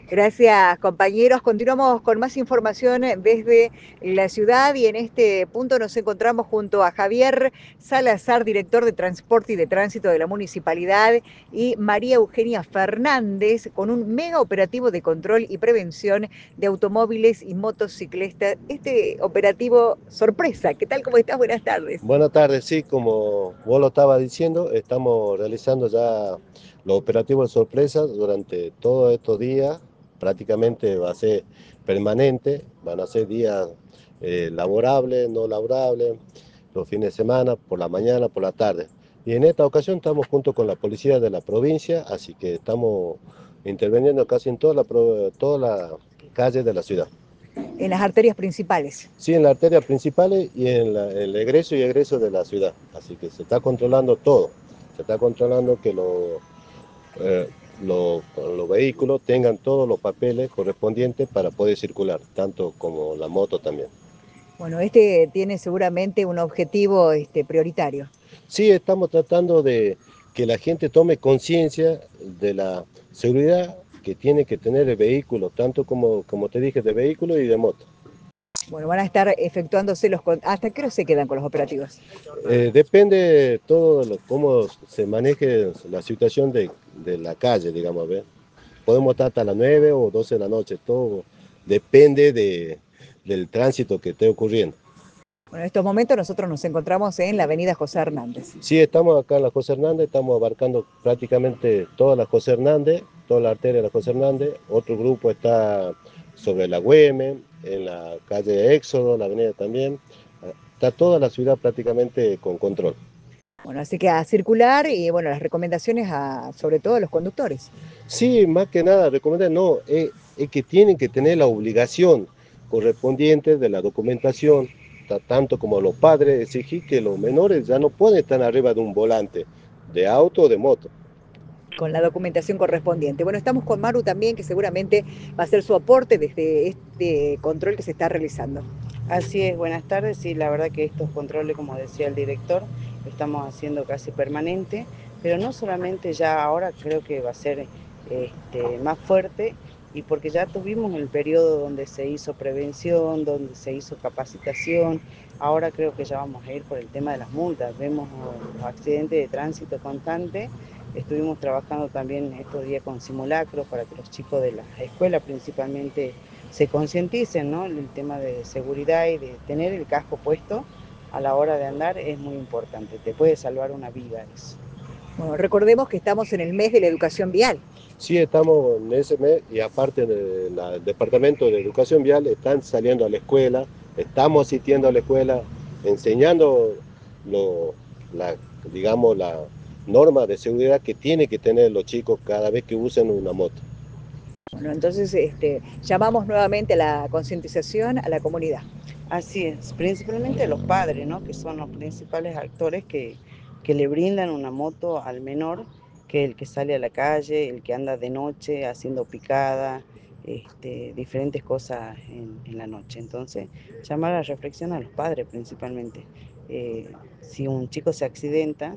Gracias, compañeros. Continuamos con más información desde la ciudad y en este punto nos encontramos junto a Javier Salazar, director de Transporte y de Tránsito de la Municipalidad, y María Eugenia Fernández con un mega operativo de control y prevención de automóviles y motocicletas. Este operativo sorpresa, ¿qué tal? ¿Cómo estás? Buenas tardes. Buenas tardes, sí, como vos lo estabas diciendo, estamos realizando ya los operativos de sorpresa durante todos estos días, prácticamente va a ser permanente, van a ser días laborables, no laborables, los fines de semana, por la mañana, por la tarde. Y en esta ocasión estamos junto con la policía de la provincia, así que estamos interviniendo casi en toda la calle de la ciudad. En las arterias principales. Sí, en las arterias principales y en el egreso y egreso de la ciudad. Así que se está controlando todo. Se está controlando que eh, los vehículos tengan todos los papeles correspondientes para poder circular, tanto como la moto también. Bueno, este tiene seguramente un objetivo prioritario. Sí, estamos tratando de que la gente tome conciencia de la seguridad que tiene que tener el vehículo, tanto como te dije, de vehículo y de moto. Bueno, van a estar efectuándose ¿Hasta qué hora se quedan con los operativos? Depende todo cómo se maneje la situación de la calle, digamos, ¿ve? Podemos estar hasta las 9 o 12 de la noche, todo depende del tránsito que esté ocurriendo. Bueno, en estos momentos nosotros nos encontramos en la avenida José Hernández. Sí, estamos acá en la José Hernández, estamos abarcando prácticamente toda la José Hernández, toda la arteria de la José Hernández. Otro grupo está sobre la Güemes, en la calle Éxodo, la avenida también. Está toda la ciudad prácticamente con control. Bueno, así que a circular y bueno, las recomendaciones sobre todo a los conductores. Sí, más que nada, recomendar, no, es que tienen que tener la obligación correspondiente de la documentación, tanto como los padres, exigir que los menores ya no pueden estar arriba de un volante de auto o de moto. Con la documentación correspondiente. Bueno, estamos con Maru también, que seguramente va a ser su aporte desde este control que se está realizando. Así es, buenas tardes. Sí, la verdad que estos controles, como decía el director, lo estamos haciendo casi permanente, pero no solamente ya ahora, creo que va a ser más fuerte, y porque ya tuvimos el periodo donde se hizo prevención, donde se hizo capacitación. Ahora creo que ya vamos a ir por el tema de las multas. Vemos los accidentes de tránsito constantes. Estuvimos trabajando también estos días con simulacros para que los chicos de la escuela principalmente se concienticen, ¿no? El tema de seguridad y de tener el casco puesto a la hora de andar es muy importante, te puede salvar una vida eso. Bueno, recordemos que estamos en el mes de la educación vial. Sí, estamos en ese mes y aparte del Departamento de Educación Vial están saliendo a la escuela, estamos asistiendo a la escuela, enseñando lo, la, digamos, la norma de seguridad que tienen que tener los chicos cada vez que usen una moto. Bueno, entonces llamamos nuevamente a la concientización a la comunidad. Así es, principalmente los padres, ¿no? Que son los principales actores que le brindan una moto al menor, que el que sale a la calle, el que anda de noche haciendo picada, diferentes cosas en la noche. Entonces, llamar a la reflexión a los padres principalmente. Si un chico se accidenta,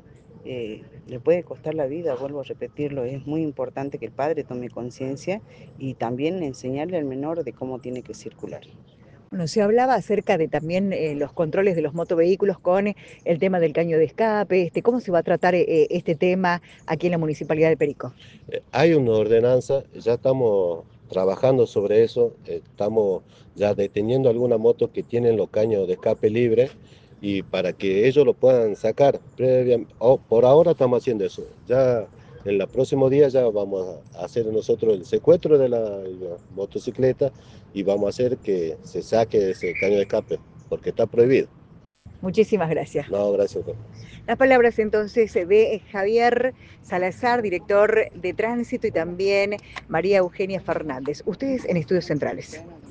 le puede costar la vida, vuelvo a repetirlo, es muy importante que el padre tome conciencia y también enseñarle al menor de cómo tiene que circular. Bueno, se hablaba acerca de también los controles de los motovehículos con el tema del caño de escape. ¿Cómo se va a tratar este tema aquí en la Municipalidad de Perico? Hay una ordenanza, ya estamos trabajando sobre eso, estamos ya deteniendo algunas motos que tienen los caños de escape libre y para que ellos lo puedan sacar por ahora estamos haciendo eso. Ya en los próximos días ya vamos a hacer nosotros el secuestro de la motocicleta y vamos a hacer que se saque ese caño de escape porque está prohibido. Muchísimas gracias. No, gracias. Las palabras entonces de Javier Salazar, director de Tránsito, y también María Eugenia Fernández. Ustedes en Estudios Centrales.